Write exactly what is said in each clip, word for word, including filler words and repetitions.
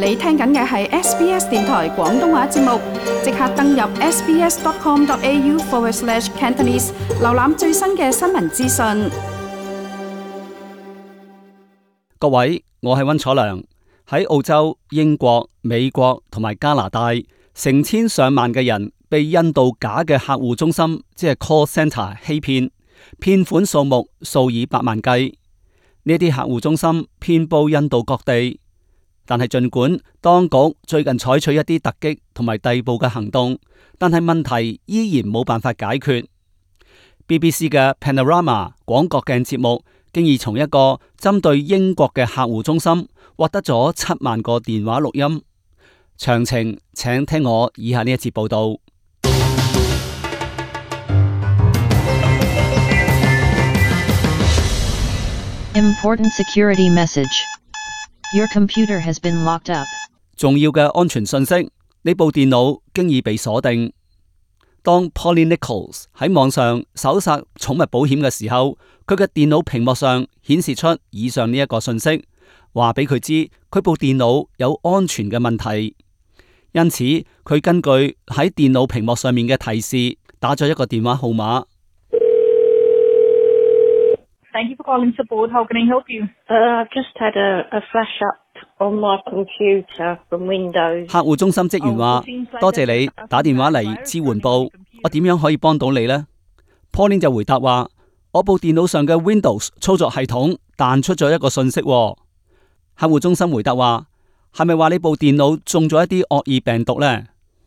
你聽緊嘅係 S B S 電台廣東話節目，即刻登入 sbs.com.au forward slash Cantonese， 瀏覽最新嘅新聞資訊。 各位，我係溫楚良。喺澳洲、英國、美國同埋加拿大，成千上萬嘅人被印度假嘅客戶中心，即係 call centre 欺騙，騙款數目數以百萬計。呢啲客戶中心遍佈印度各地。但係盡管當局最近採取一啲突擊同埋逮捕嘅行動，但係問題依然冇辦法解決。B B C 嘅 Panorama 廣角鏡節目經已從一個針對英國嘅客戶中心獲得咗七萬個電話錄音。詳情請聽我以下呢一節報道。 Important security message.Your computer has been locked up. 重要嘅安全信息，呢部電腦經已被鎖定。當 Polly Nichols 喺網上搜索寵物保險嘅時候，佢嘅電腦屏幕上顯示出以上呢一個信息，話俾佢知佢部電腦有安全嘅問題。因此，佢根據喺電腦屏幕上面嘅提示，打咗一個電話號碼。 Thank you for calling support. How can I help you? Uh, I've just had a, a flash up on my computer from Windows. 客戶中心職員話：多謝你打電話嚟支援部，我點樣可以幫到你呢？ Pauline 就回答話：我部電腦上嘅 Windows 操作系統彈出咗一個信息。客戶中心回答話：係咪話你部電腦中咗一啲惡意病毒呢？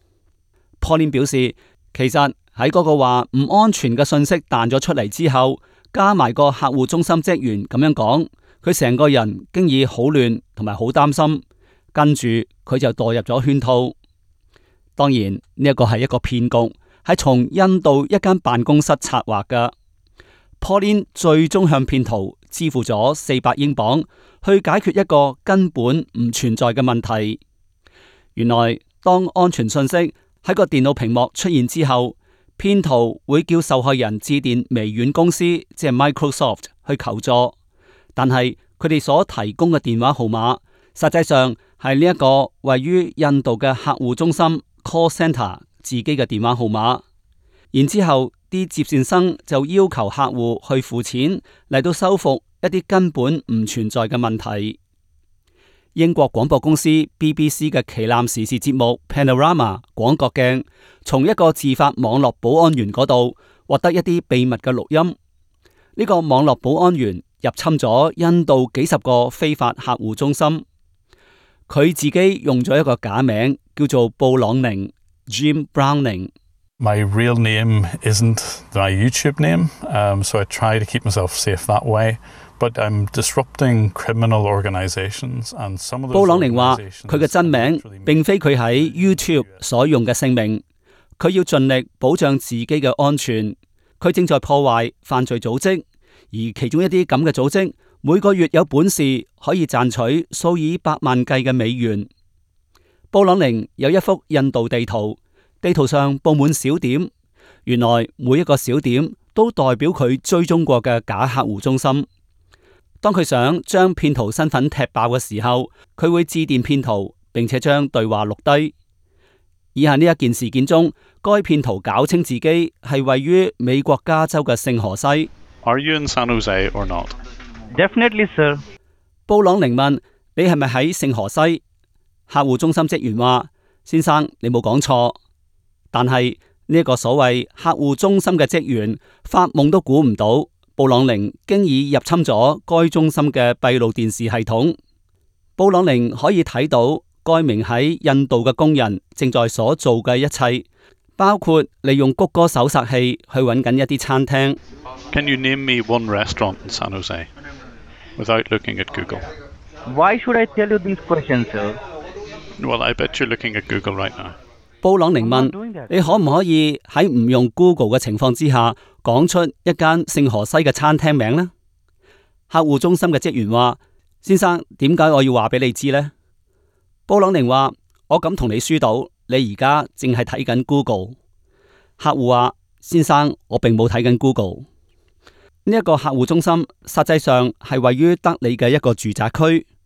Pauline 表示，其實喺嗰個話唔安全嘅信息彈咗出嚟之後，加埋個客戶中心職員咁樣講，佢成個人經已好亂同埋好擔心，跟住佢就墮入咗圈套。當然呢一個係一個騙局，係從印度一間辦公室策劃嘅。Pauline 最終向騙徒支付咗四百英鎊，去解決一個根本唔存在嘅問題。原來當安全信息喺個電腦屏幕出現之後，騙徒會叫受害人致電微軟公司，即係 Microsoft 去求助，但係佢哋所提供嘅電話號碼，實際上係呢一個位於印度嘅客戶中心 call centre 自己嘅電話號碼。然之後啲接線生就要求客戶去付錢嚟到修復一啲根本唔存在嘅問題。英國廣播公司 B B C 嘅旗艦時事節目 Panorama 廣角鏡，從一個自發網絡保安員嗰度獲得一啲秘密嘅錄音。呢個網絡保安員入侵咗印度幾十個非法客戶中心，佢自己用咗一個假名叫做布朗寧 Jim Browning。My real name isn't my YouTube name, um, so I try to keep myself safe that way.But I'm disrupting criminal organizations and some of those 布朗寧話佢嘅真名並非佢喺 YouTube 所用嘅姓名，佢要盡力保障自己嘅安全。佢正在破壞犯罪組織，而其中一啲咁嘅組織每個月有本事可以賺取數以百萬計嘅美元。布朗寧有一幅印度地圖，地圖上佈滿小點，原來每一個小點都代表佢追蹤過嘅假客戶中心。當佢想將騙徒身份踢爆嘅時候，佢會致電騙徒，並且將對話錄低。以下呢一件事件中，該騙徒搞清自己係位於美國加州嘅聖荷西。 Are you in San Jose or not? Definitely, sir. 布朗寧問：你係咪喺聖荷西？客戶中心職員話：先生，你冇講錯。但係呢一個所謂客戶中心嘅職員發夢都估唔到，布朗寧經已入侵咗該中心嘅閉路電視系統。布朗寧可以睇到該名喺印度嘅工人正在所做嘅一切，包括利用谷歌搜索器去揾緊一啲餐廳。 Can you name me one restaurant in San Jose without looking at Google? Why should I tell you these questions, sir? Well, I bet you're looking at Google right now. 布朗寧問：你可唔可以喺唔用 Google 嘅情況之下，講出一間聖荷西嘅餐廳名呢？客戶中心嘅職員話：先生，點解我要話俾你知呢？布朗寧話：我敢同你輸到，你而家淨係睇緊 Google。客戶話：先生，我並冇睇緊 Google。呢一個客戶中心實際上係位於德里嘅一個住宅區。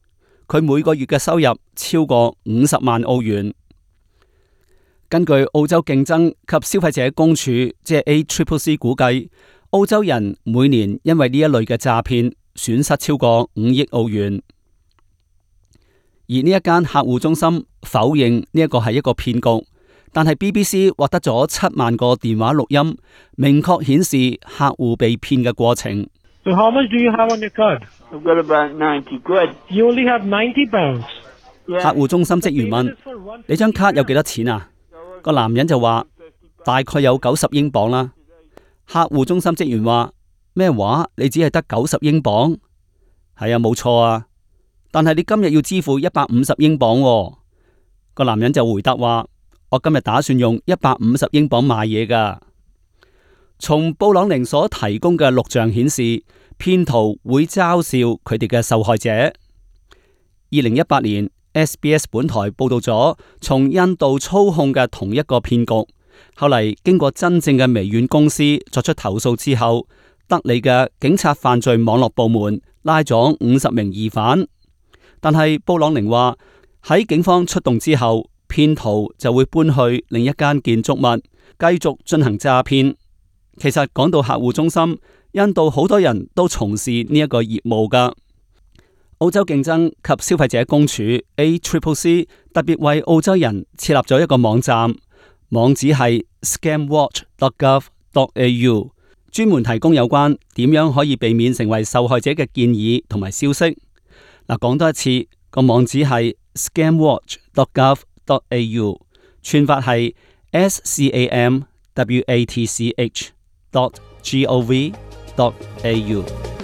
佢每個月嘅收入超過五十萬澳元。根據澳洲競爭及消費者公署即係 A C C C 估計，澳洲人每年因為呢一類嘅詐騙損失超過五億澳元。而呢一間客戶中心否認呢一個係一個騙局，但係 B B C 獲得咗七萬個電話錄音，明確顯示客戶被騙嘅過程。 So how much do you have on your card? I've got about ninety quid. You only have ninety pounds. 客戶中心職員問：你張卡有幾多錢啊？個男人就話大概有九十英鎊啦。客戶中心職員話：咩話？你只係得九十英鎊？係啊，冇錯啊。但係你今日要支付一百五十英鎊喎。個男人就回答話：我今日打算用一百五十英鎊買嘢噶。從布朗寧所提供嘅錄像顯示，騙徒會嘲笑佢哋嘅受害者。二零一八年 S B S 本台報道咗從印度操控嘅同一個騙局，後嚟經過真正嘅微軟公司作出投訴之後，德里嘅警察犯罪網絡部門拉咗五十名疑犯。但係布朗寧話喺警方出動之後，騙徒就會搬去另一間建築物繼續進行詐騙。其實講到客戶中心，印度好多人都從事呢一個業務噶。澳洲競爭及消費者公署 A C C C 特別為澳洲人設立咗一個網站，網址係 scam watch dot gov dot A U， 專門提供有關點樣可以避免成為受害者嘅建議同埋消息。嗱，講多一次，個網址係 scam watch dot gov dot A U， 串法係 S C A M W A T C H dot G O V dot A U。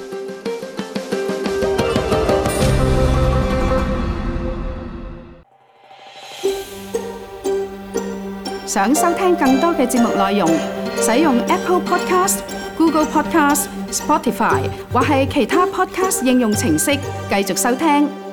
想收聽更多嘅節目內容，使用 Apple Podcast、Google Podcast、Spotify 或係其他 Podcast 應用程式繼續收聽。